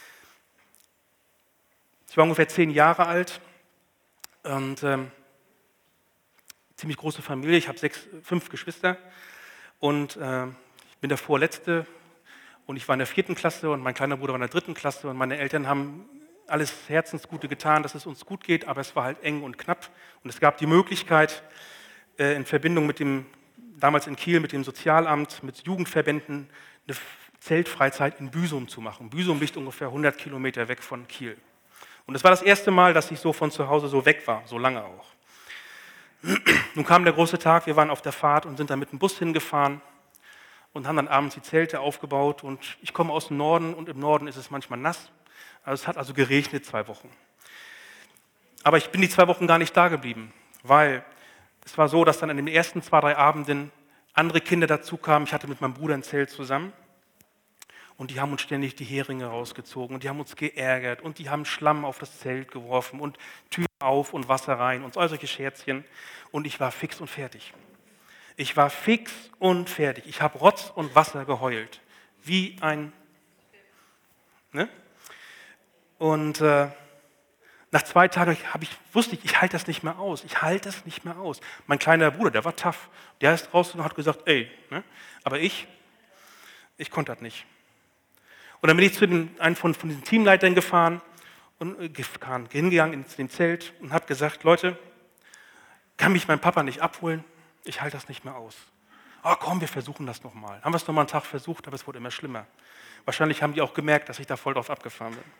Speaker 1: Ich war ungefähr zehn Jahre alt und ähm, ziemlich große Familie. Ich habe sechs, fünf Geschwister und äh, ich bin der Vorletzte und ich war in der vierten Klasse und mein kleiner Bruder war in der dritten Klasse und meine Eltern haben alles Herzensgute getan, dass es uns gut geht, aber es war halt eng und knapp und es gab die Möglichkeit, äh, in Verbindung mit dem, damals in Kiel, mit dem Sozialamt, mit Jugendverbänden, eine Zeltfreizeit in Büsum zu machen. Büsum liegt ungefähr hundert Kilometer weg von Kiel. Und es war das erste Mal, dass ich so von zu Hause so weg war, so lange auch. Nun kam der große Tag, wir waren auf der Fahrt und sind dann mit dem Bus hingefahren und haben dann abends die Zelte aufgebaut und ich komme aus dem Norden und im Norden ist es manchmal nass. Also es hat also geregnet zwei Wochen. Aber ich bin die zwei Wochen gar nicht da geblieben, weil es war so, dass dann an den ersten zwei, drei Abenden andere Kinder dazu kamen. Ich hatte mit meinem Bruder ein Zelt zusammen und die haben uns ständig die Heringe rausgezogen und die haben uns geärgert und die haben Schlamm auf das Zelt geworfen und Türen auf und Wasser rein und all solche Scherzchen und ich war fix und fertig. Ich war fix und fertig. Ich habe Rotz und Wasser geheult, wie ein... Ne? Und äh, nach zwei Tagen habe ich, wusste ich, ich halte das nicht mehr aus. Ich halte das nicht mehr aus. Mein kleiner Bruder, der war tough. Der ist raus und hat gesagt, ey, ne? Aber ich, ich konnte das nicht. Und dann bin ich zu den, einem von, von den Teamleitern gefahren und äh, gefahren, hingegangen ins den Zelt und habe gesagt, Leute, kann mich mein Papa nicht abholen? Ich halte das nicht mehr aus. Oh komm, wir versuchen das nochmal. Haben wir es nochmal einen Tag versucht, aber es wurde immer schlimmer. Wahrscheinlich haben die auch gemerkt, dass ich da voll drauf abgefahren bin.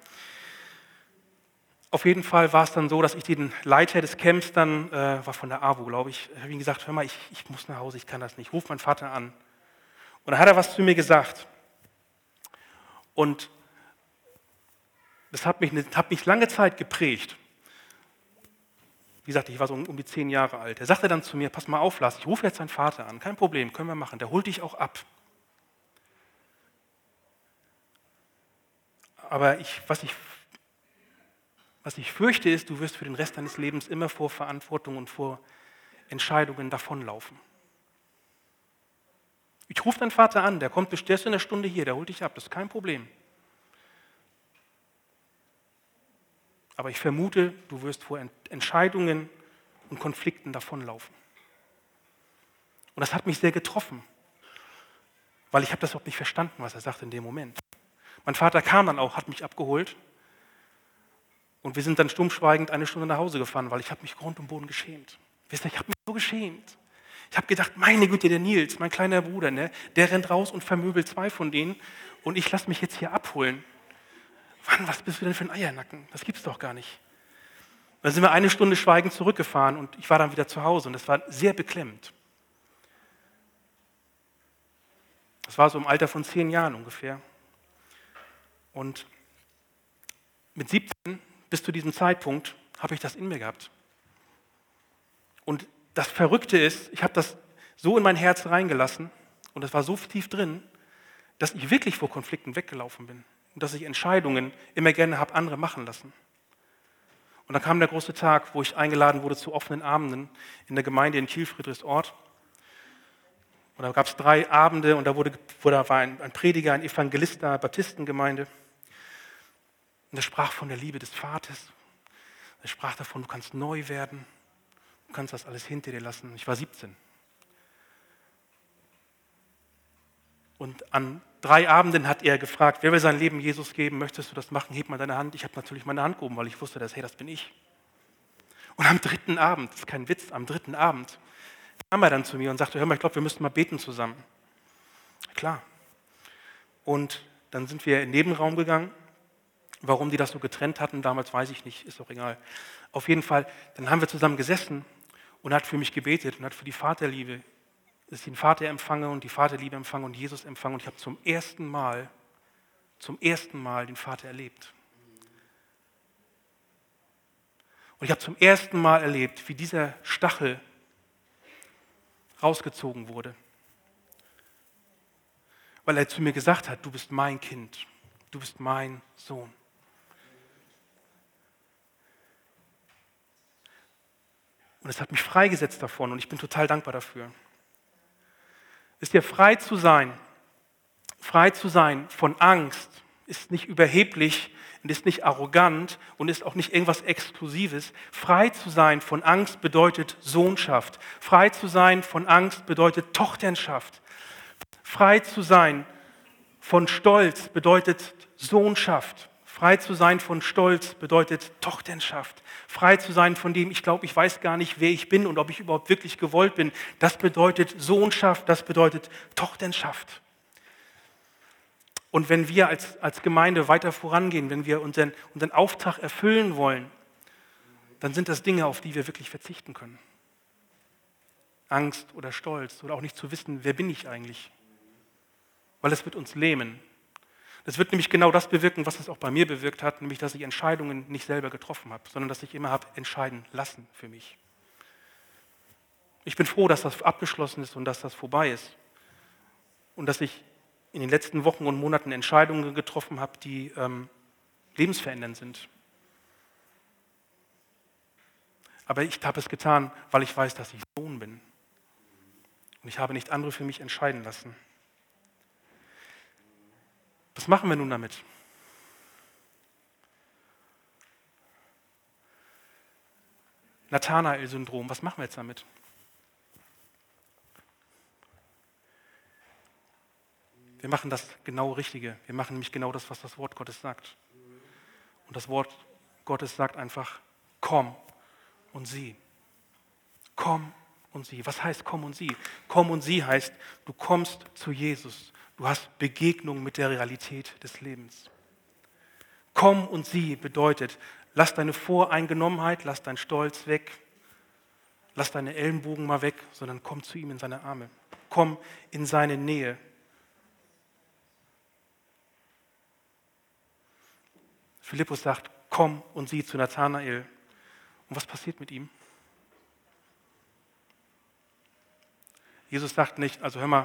Speaker 1: Auf jeden Fall war es dann so, dass ich den Leiter des Camps dann, äh, war von der A W O, glaube ich, habe ihm gesagt, hör mal, ich, ich muss nach Hause, ich kann das nicht. Ruf meinen Vater an. Und dann hat er was zu mir gesagt. Und das hat mich, hat mich lange Zeit geprägt. Wie gesagt, ich war so um, um die zehn Jahre alt. Er sagte dann zu mir, pass mal auf, Lars, ich rufe jetzt deinen Vater an, kein Problem, können wir machen, der holt dich auch ab. Aber ich, was ich Was ich fürchte ist, du wirst für den Rest deines Lebens immer vor Verantwortung und vor Entscheidungen davonlaufen. Ich rufe deinen Vater an, der kommt, der ist in einer Stunde hier, der holt dich ab, das ist kein Problem. Aber ich vermute, du wirst vor Entscheidungen und Konflikten davonlaufen. Und das hat mich sehr getroffen, weil ich habe das überhaupt nicht verstanden, was er sagte in dem Moment. Mein Vater kam dann auch, hat mich abgeholt. Und wir sind dann stummschweigend eine Stunde nach Hause gefahren, weil ich habe mich Grund und Boden geschämt. Wisst ihr, ich habe mich so geschämt. Ich habe gedacht, meine Güte, der Nils, mein kleiner Bruder, ne, der rennt raus und vermöbelt zwei von denen und ich lasse mich jetzt hier abholen. Mann, was bist du denn für ein Eiernacken? Das gibt's doch gar nicht. Dann sind wir eine Stunde schweigend zurückgefahren und ich war dann wieder zu Hause und das war sehr beklemmend. Das war so im Alter von zehn Jahren ungefähr. Und mit siebzehn bis zu diesem Zeitpunkt habe ich das in mir gehabt. Und das Verrückte ist, ich habe das so in mein Herz reingelassen und das war so tief drin, dass ich wirklich vor Konflikten weggelaufen bin und dass ich Entscheidungen immer gerne habe andere machen lassen. Und dann kam der große Tag, wo ich eingeladen wurde zu offenen Abenden in der Gemeinde in Kiel-Friedrichsort. Und da gab es drei Abende und da, wurde, da war ein, ein Prediger, ein Evangelist der Baptistengemeinde. Und er sprach von der Liebe des Vaters. Er sprach davon, du kannst neu werden, du kannst das alles hinter dir lassen. Ich war siebzehn. Und an drei Abenden hat er gefragt, wer will sein Leben Jesus geben, möchtest du das machen, heb mal deine Hand. Ich habe natürlich meine Hand gehoben, weil ich wusste, dass, hey, das bin ich. Und am dritten Abend, das ist kein Witz, am dritten Abend kam er dann zu mir und sagte, hör mal, ich glaube, wir müssten mal beten zusammen. Klar. Und dann sind wir in den Nebenraum gegangen. Warum die das so getrennt hatten, damals weiß ich nicht, ist doch egal. Auf jeden Fall, dann haben wir zusammen gesessen und er hat für mich gebetet und hat für die Vaterliebe, dass ich den Vater empfange und die Vaterliebe empfange und Jesus empfange. Und ich habe zum ersten Mal, zum ersten Mal den Vater erlebt. Und ich habe zum ersten Mal erlebt, wie dieser Stachel rausgezogen wurde. Weil er zu mir gesagt hat, du bist mein Kind, du bist mein Sohn. Und es hat mich freigesetzt davon und ich bin total dankbar dafür. Ist dir frei zu sein, frei zu sein von Angst, ist nicht überheblich und ist nicht arrogant und ist auch nicht irgendwas Exklusives. Frei zu sein von Angst bedeutet Sohnschaft. Frei zu sein von Angst bedeutet Tochterschaft. Frei zu sein von Stolz bedeutet Sohnschaft. Frei zu sein von Stolz bedeutet Tochterschaft. Frei zu sein von dem, ich glaube, ich weiß gar nicht, wer ich bin und ob ich überhaupt wirklich gewollt bin. Das bedeutet Sohnschaft, das bedeutet Tochterschaft. Und wenn wir als, als Gemeinde weiter vorangehen, wenn wir unseren, unseren Auftrag erfüllen wollen, dann sind das Dinge, auf die wir wirklich verzichten können. Angst oder Stolz oder auch nicht zu wissen, wer bin ich eigentlich? Weil es wird uns lähmen. Das wird nämlich genau das bewirken, was es auch bei mir bewirkt hat, nämlich, dass ich Entscheidungen nicht selber getroffen habe, sondern dass ich immer habe entscheiden lassen für mich. Ich bin froh, dass das abgeschlossen ist und dass das vorbei ist. Und dass ich in den letzten Wochen und Monaten Entscheidungen getroffen habe, die ähm, lebensverändernd sind. Aber ich habe es getan, weil ich weiß, dass ich Sohn bin. Und ich habe nicht andere für mich entscheiden lassen. Was machen wir nun damit? Nathanael-Syndrom, was machen wir jetzt damit? Wir machen das genau Richtige. Wir machen nämlich genau das, was das Wort Gottes sagt. Und das Wort Gottes sagt einfach, komm und sieh. Komm und sieh. Was heißt komm und sieh? Komm und sieh heißt, du kommst zu Jesus. Du hast Begegnung mit der Realität des Lebens. Komm und sieh bedeutet, lass deine Voreingenommenheit, lass deinen Stolz weg, lass deine Ellenbogen mal weg, sondern komm zu ihm in seine Arme. Komm in seine Nähe. Philippus sagt, komm und sieh zu Nathanael. Und was passiert mit ihm? Jesus sagt nicht, also hör mal,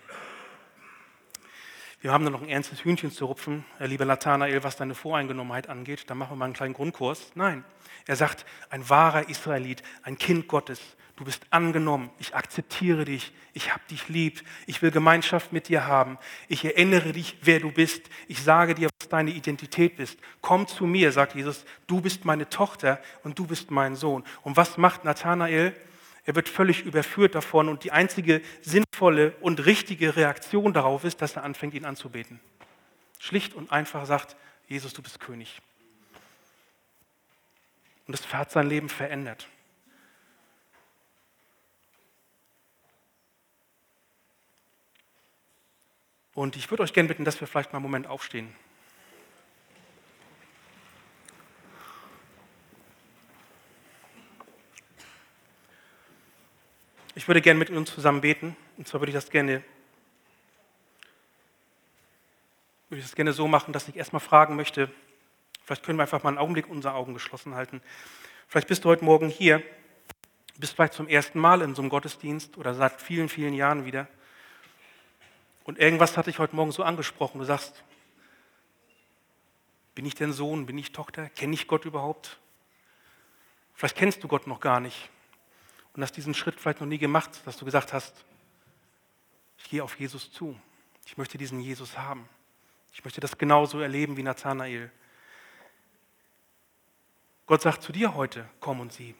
Speaker 1: wir haben da noch ein ernstes Hühnchen zu rupfen, lieber Nathanael, was deine Voreingenommenheit angeht, da machen wir mal einen kleinen Grundkurs. Nein, er sagt, ein wahrer Israelit, ein Kind Gottes, du bist angenommen, ich akzeptiere dich, ich habe dich lieb, ich will Gemeinschaft mit dir haben, ich erinnere dich, wer du bist, ich sage dir, was deine Identität ist. Komm zu mir, sagt Jesus, du bist meine Tochter und du bist mein Sohn. Und was macht Nathanael? Er wird völlig überführt davon und die einzige sinnvolle und richtige Reaktion darauf ist, dass er anfängt, ihn anzubeten. Schlicht und einfach sagt, Jesus, du bist König. Und das hat sein Leben verändert. Und ich würde euch gerne bitten, dass wir vielleicht mal einen Moment aufstehen. Ich würde gerne mit uns zusammen beten. Und zwar würde ich das gerne, würde ich das gerne so machen, dass ich erstmal fragen möchte, vielleicht können wir einfach mal einen Augenblick unsere Augen geschlossen halten. Vielleicht bist du heute Morgen hier, bist vielleicht zum ersten Mal in so einem Gottesdienst oder seit vielen, vielen Jahren wieder. Und irgendwas hat dich heute Morgen so angesprochen. Du sagst, bin ich denn Sohn, bin ich Tochter? Kenne ich Gott überhaupt? Vielleicht kennst du Gott noch gar nicht. Und hast diesen Schritt vielleicht noch nie gemacht, dass du gesagt hast, ich gehe auf Jesus zu. Ich möchte diesen Jesus haben. Ich möchte das genauso erleben wie Nathanael. Gott sagt zu dir heute, komm und sieh.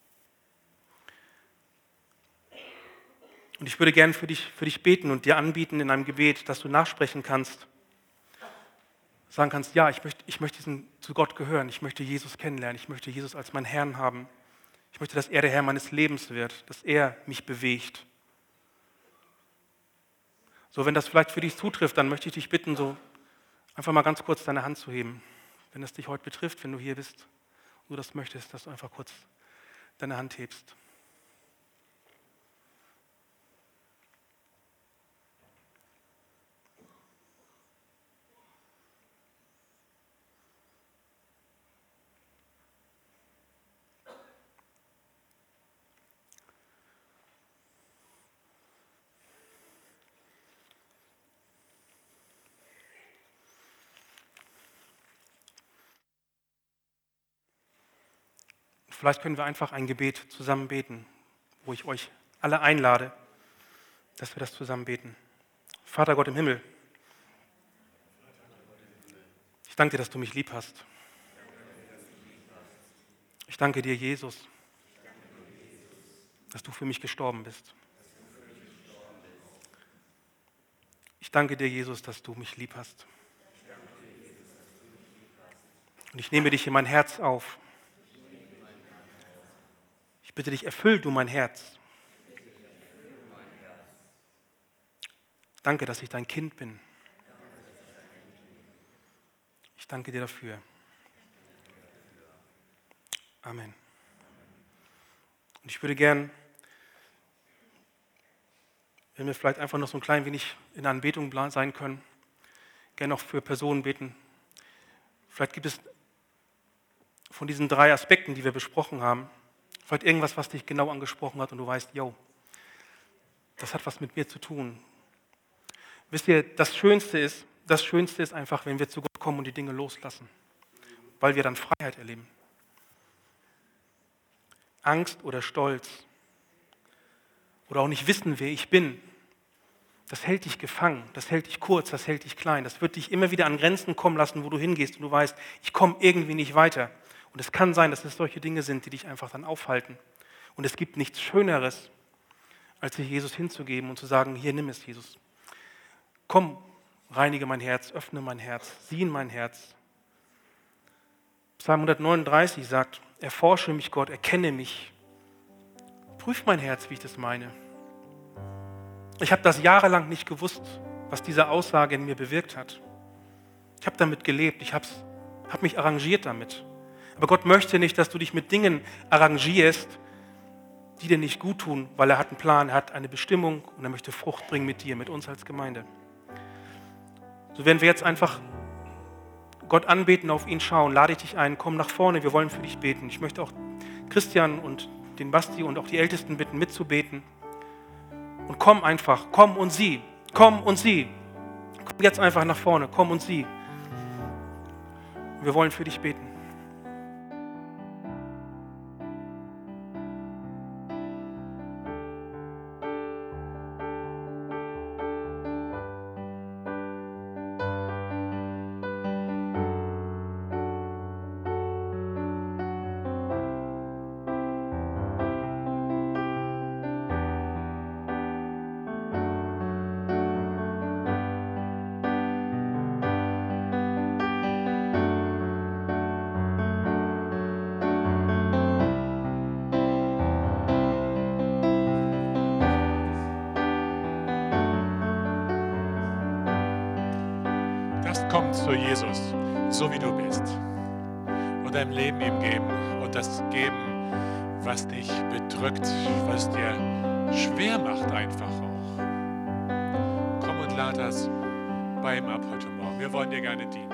Speaker 1: Und ich würde gerne für dich, für dich beten und dir anbieten in einem Gebet, dass du nachsprechen kannst. Sagen kannst, ja, ich möchte, ich möchte diesen, zu Gott gehören. Ich möchte Jesus kennenlernen. Ich möchte Jesus als meinen Herrn haben. Ich möchte, dass er der Herr meines Lebens wird, dass er mich bewegt. So, wenn das vielleicht für dich zutrifft, dann möchte ich dich bitten, so einfach mal ganz kurz deine Hand zu heben. Wenn das dich heute betrifft, wenn du hier bist und du das möchtest, dass du einfach kurz deine Hand hebst. Vielleicht können wir einfach ein Gebet zusammen beten, wo ich euch alle einlade, dass wir das zusammen beten. Vater Gott im Himmel, ich danke dir, dass du mich lieb hast. Ich danke dir, Jesus, dass du für mich gestorben bist. Ich danke dir, Jesus, dass du mich lieb hast. Und ich nehme dich in mein Herz auf. Ich bitte dich, erfüll du mein Herz. Danke, dass ich dein Kind bin. Ich danke dir dafür. Amen. Und ich würde gern, wenn wir vielleicht einfach noch so ein klein wenig in Anbetung sein können, gerne noch für Personen beten. Vielleicht gibt es von diesen drei Aspekten, die wir besprochen haben, vielleicht irgendwas, was dich genau angesprochen hat und du weißt, yo, das hat was mit mir zu tun. Wisst ihr, das Schönste ist, das Schönste ist einfach, wenn wir zu Gott kommen und die Dinge loslassen, weil wir dann Freiheit erleben. Angst oder Stolz oder auch nicht wissen, wer ich bin, das hält dich gefangen, das hält dich kurz, das hält dich klein. Das wird dich immer wieder an Grenzen kommen lassen, wo du hingehst und du weißt, ich komme irgendwie nicht weiter. Und es kann sein, dass es solche Dinge sind, die dich einfach dann aufhalten. Und es gibt nichts Schöneres, als sich Jesus hinzugeben und zu sagen, hier, nimm es, Jesus. Komm, reinige mein Herz, öffne mein Herz, sieh in mein Herz. Psalm hundertneununddreißig sagt, erforsche mich, Gott, erkenne mich. Prüf mein Herz, wie ich das meine. Ich habe das jahrelang nicht gewusst, was diese Aussage in mir bewirkt hat. Ich habe damit gelebt, ich habe hab mich arrangiert damit. Aber Gott möchte nicht, dass du dich mit Dingen arrangierst, die dir nicht gut tun, weil er hat einen Plan, er hat eine Bestimmung und er möchte Frucht bringen mit dir, mit uns als Gemeinde. So werden wir jetzt einfach Gott anbeten, auf ihn schauen. Lade ich dich ein, komm nach vorne, wir wollen für dich beten. Ich möchte auch Christian und den Basti und auch die Ältesten bitten, mitzubeten. Und komm einfach, komm und sieh, komm und sieh. Komm jetzt einfach nach vorne, komm und sieh. Wir wollen für dich beten.
Speaker 2: Komm zu Jesus, so wie du bist, und dein Leben ihm geben und das geben, was dich bedrückt, was dir schwer macht einfach auch. Komm und lad das bei ihm ab heute Morgen. Wir wollen dir gerne dienen.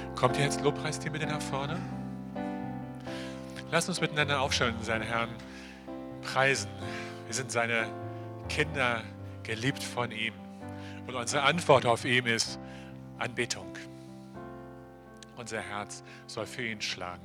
Speaker 2: Kommt ihr jetzt Lobpreisteam bitte nach vorne? Lasst uns miteinander aufstehen und seinen Herrn preisen. Wir sind seine Kinder, geliebt von ihm. Und unsere Antwort auf ihn ist Anbetung. Unser Herz soll für ihn schlagen.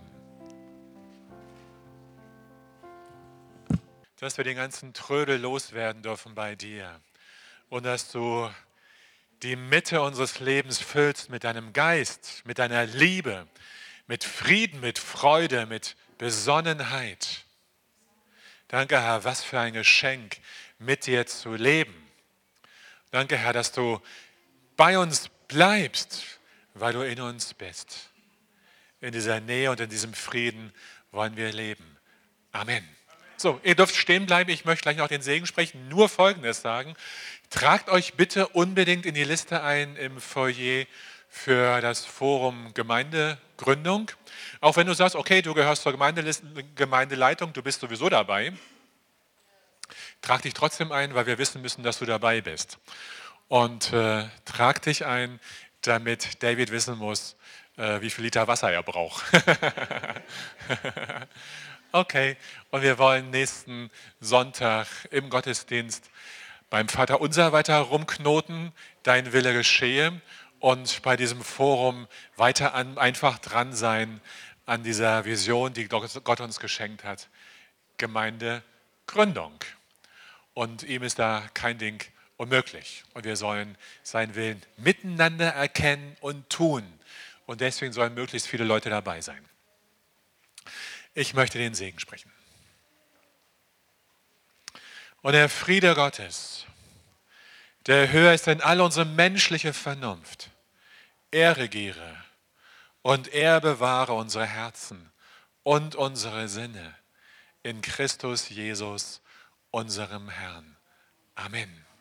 Speaker 2: Dass wir den ganzen Trödel loswerden dürfen bei dir. Und dass du die Mitte unseres Lebens füllst mit deinem Geist, mit deiner Liebe, mit Frieden, mit Freude, mit Besonnenheit. Danke, Herr, was für ein Geschenk, mit dir zu leben. Danke, Herr, dass du bei uns bleibst, weil du in uns bist. In dieser Nähe und in diesem Frieden wollen wir leben. Amen. So, ihr dürft stehen bleiben. Ich möchte gleich noch den Segen sprechen. Nur Folgendes sagen. Tragt euch bitte unbedingt in die Liste ein im Foyer für das Forum Gemeindegründung. Auch wenn du sagst, okay, du gehörst zur Gemeindeliste, Gemeindeleitung, du bist sowieso dabei. Trag dich trotzdem ein, weil wir wissen müssen, dass du dabei bist. Und äh, trag dich ein, damit David wissen muss, äh, wie viel Liter Wasser er braucht. Okay, und wir wollen nächsten Sonntag im Gottesdienst beim Vater Unser weiter rumknoten, dein Wille geschehe, und bei diesem Forum weiter an, einfach dran sein an dieser Vision, die Gott uns geschenkt hat, Gemeindegründung. Und ihm ist da kein Ding unmöglich. Und wir sollen seinen Willen miteinander erkennen und tun. Und deswegen sollen möglichst viele Leute dabei sein. Ich möchte den Segen sprechen. Und der Friede Gottes, der höher ist denn all unsere menschliche Vernunft, er regiere und er bewahre unsere Herzen und unsere Sinne in Christus Jesus, unserem Herrn. Amen.